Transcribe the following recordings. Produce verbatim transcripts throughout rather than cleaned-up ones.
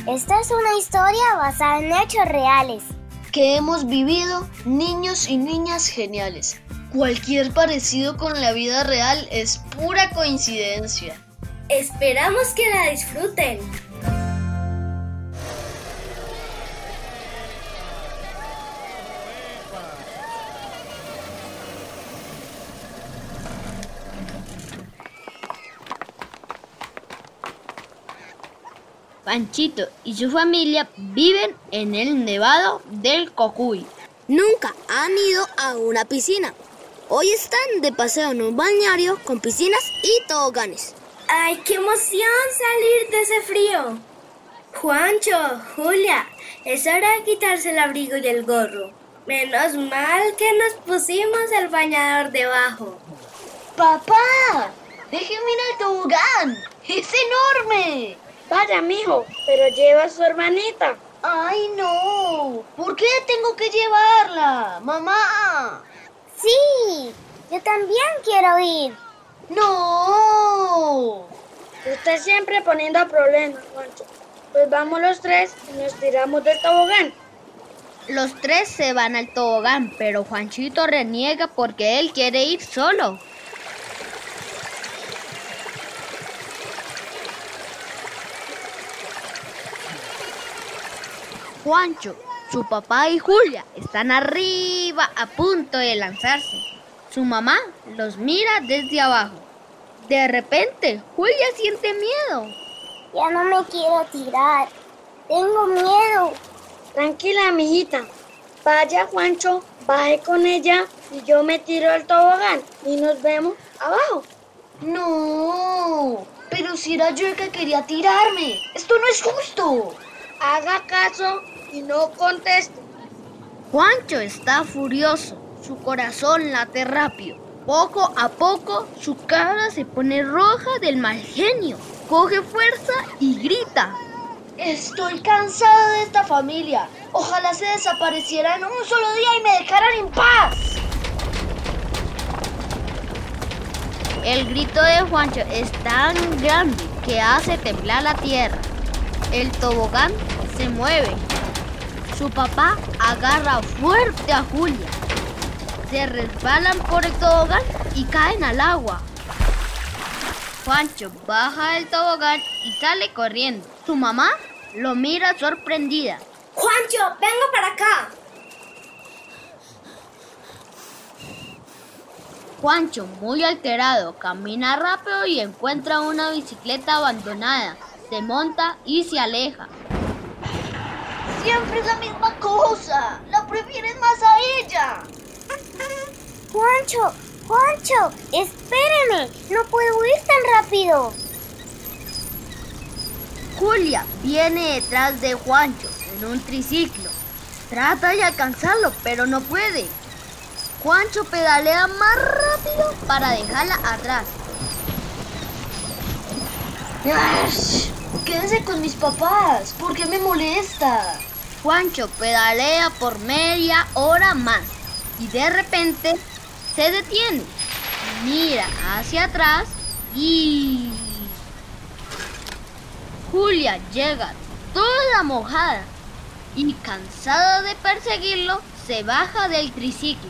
Esta es una historia basada en hechos reales que hemos vivido niños y niñas geniales. Cualquier parecido con la vida real es pura coincidencia. Esperamos que la disfruten. Panchito y su familia viven en el Nevado del Cocuy. Nunca han ido a una piscina. Hoy están de paseo en un balneario con piscinas y toboganes. ¡Ay, qué emoción salir de ese frío! Juancho, Julia, es hora de quitarse el abrigo y el gorro. Menos mal que nos pusimos el bañador debajo. ¡Papá! ¡Déjeme ir al tobogán! ¡Es enorme! Vaya, mijo, pero lleva a su hermanita. ¡Ay, no! ¿Por qué tengo que llevarla, mamá? Sí, yo también quiero ir. ¡No! Usted siempre poniendo problemas, Juancho. Pues vamos los tres y nos tiramos del tobogán. Los tres se van al tobogán, pero Juanchito reniega porque él quiere ir solo. Juancho, su papá y Julia están arriba a punto de lanzarse. Su mamá los mira desde abajo. De repente, Julia siente miedo. Ya no me quiero tirar. Tengo miedo. Tranquila, mijita. Vaya, Juancho, baje con ella y yo me tiro al tobogán y nos vemos abajo. ¡No! Pero si era yo el que quería tirarme. ¡Esto no es justo! Haga caso y no conteste. Juancho está furioso. Su corazón late rápido. Poco a poco, su cara se pone roja del mal genio. Coge fuerza y grita. Estoy cansado de esta familia. Ojalá se desaparecieran un solo día y me dejaran en paz. El grito de Juancho es tan grande que hace temblar la tierra. El tobogán se mueve. Su papá agarra fuerte a Julia. Se resbalan por el tobogán y caen al agua. Juancho baja del tobogán y sale corriendo. Su mamá lo mira sorprendida. Juancho, venga para acá. Juancho, muy alterado, camina rápido y encuentra una bicicleta abandonada. Se monta y se aleja. Siempre es la misma cosa. La prefieres más a ella. Juancho, Juancho, espéreme. No puedo ir tan rápido. Julia viene detrás de Juancho en un triciclo. Trata de alcanzarlo, pero no puede. Juancho pedalea más rápido para dejarla atrás. ¡Ash! Quédense con mis papás. ¿Por qué me molesta? Juancho pedalea por media hora más y de repente se detiene. Mira hacia atrás y... Julia llega toda mojada y cansada de perseguirlo, se baja del triciclo.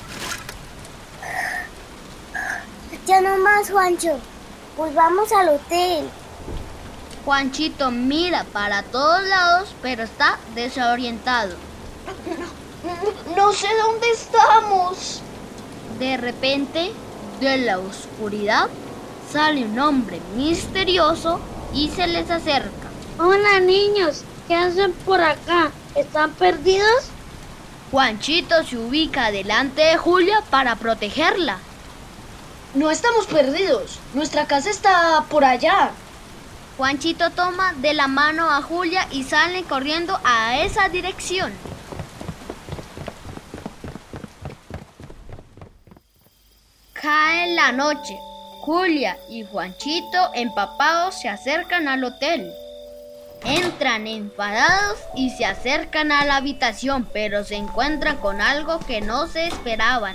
Ya no más, Juancho. Pues vamos al hotel. Juanchito mira para todos lados, pero está desorientado. No, no sé dónde estamos. De repente, de la oscuridad, sale un hombre misterioso y se les acerca. Hola, niños. ¿Qué hacen por acá? ¿Están perdidos? Juanchito se ubica delante de Julia para protegerla. No estamos perdidos. Nuestra casa está por allá. Juanchito toma de la mano a Julia y salen corriendo a esa dirección. Cae la noche. Julia y Juanchito, empapados, se acercan al hotel. Entran enfadados y se acercan a la habitación, pero se encuentran con algo que no se esperaban.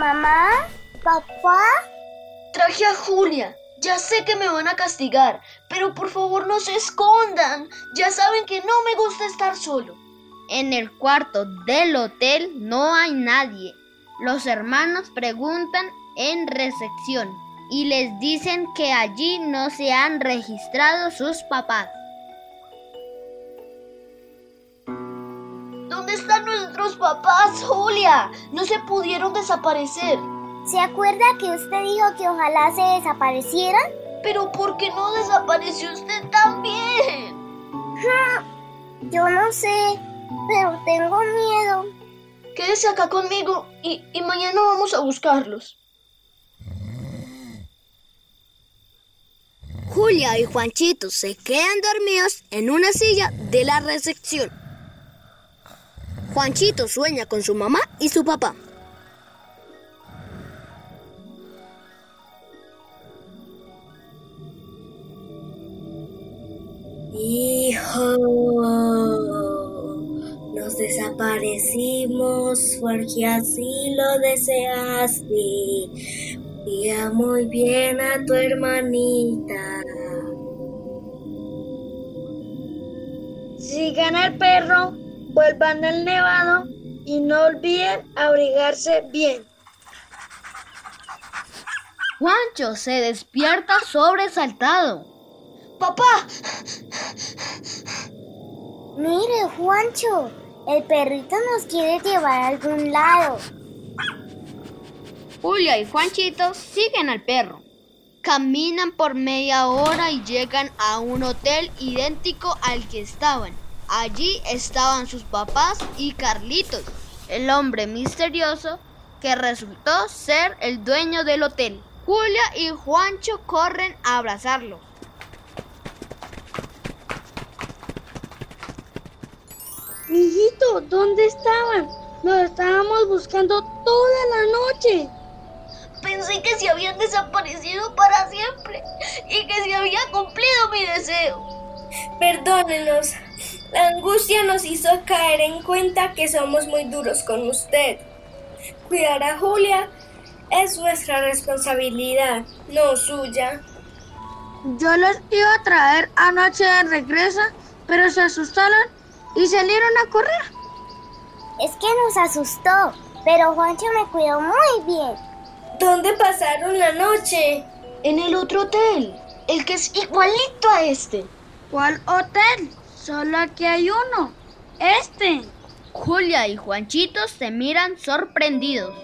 ¿Mamá? ¿Papá? Traje a Julia. Ya sé que me van a castigar, Pero por favor no se escondan. Ya saben que no me gusta estar solo. En el cuarto del hotel no hay nadie. Los hermanos preguntan en recepción y les dicen que allí no se han registrado sus papás. ¿Dónde están nuestros papás, Julia? No se pudieron desaparecer. ¿Se acuerda que usted dijo que ojalá se desaparecieran? ¿Pero por qué no desapareció usted también? Yo no sé, pero tengo miedo. Quédese acá conmigo y, y mañana vamos a buscarlos. Julia y Juanchito se quedan dormidos en una silla de la recepción. Juanchito sueña con su mamá y su papá. Hijo, nos desaparecimos porque así lo deseaste. Cuida muy bien a tu hermanita. Sigan al perro, vuelvan al nevado y no olviden abrigarse bien. Juancho se despierta sobresaltado. ¡Papá! Mire, Juancho, el perrito nos quiere llevar a algún lado. Julia y Juanchito siguen al perro. Caminan por media hora y llegan a un hotel idéntico al que estaban. Allí estaban sus papás y Carlitos, el hombre misterioso que resultó ser el dueño del hotel. Julia y Juancho corren a abrazarlo. Mijito, ¿dónde estaban? Los estábamos buscando toda la noche. Pensé que se habían desaparecido para siempre y que se había cumplido mi deseo. Perdónenos, la angustia nos hizo caer en cuenta que somos muy duros con usted. Cuidar a Julia es nuestra responsabilidad, no suya. Yo los iba a traer anoche de regreso, pero se asustaron y salieron a correr. Es que nos asustó, pero Juancho me cuidó muy bien. ¿Dónde pasaron la noche? En el otro hotel, el que es igualito a este. ¿Cuál hotel? Solo aquí hay uno. Este. Julia y Juanchito se miran sorprendidos.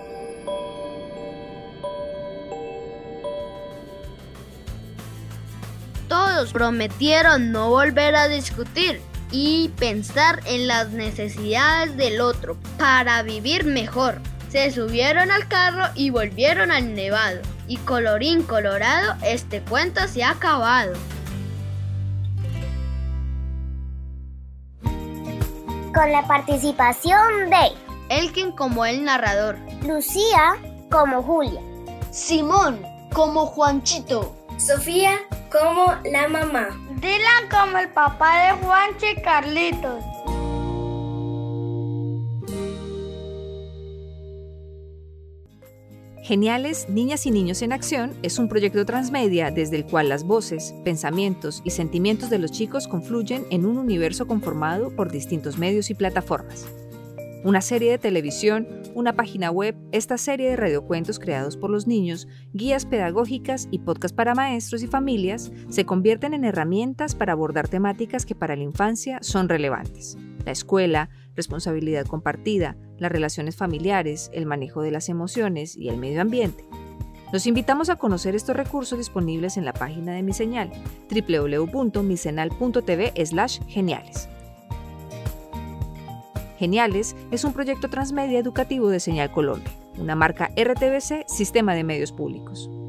Todos prometieron no volver a discutir y pensar en las necesidades del otro para vivir mejor. Se subieron al carro y volvieron al nevado. Y colorín colorado, este cuento se ha acabado. Con la participación de Elkin como el narrador, Lucía como Julia, Simón como Juanchito, Sofía como la mamá. Dylan como el papá de Juancho y Carlitos. Geniales, Niñas y Niños en Acción es un proyecto transmedia desde el cual las voces, pensamientos y sentimientos de los chicos confluyen en un universo conformado por distintos medios y plataformas. Una serie de televisión, una página web, esta serie de radiocuentos creados por los niños, guías pedagógicas y podcasts para maestros y familias se convierten en herramientas para abordar temáticas que para la infancia son relevantes. La escuela, responsabilidad compartida, las relaciones familiares, el manejo de las emociones y el medio ambiente. Los invitamos a conocer estos recursos disponibles en la página de Mi Señal, doble u doble u doble u punto misenal punto t v slash geniales. Geniales es un proyecto transmedia educativo de Señal Colombia, una marca R T V C, Sistema de Medios Públicos.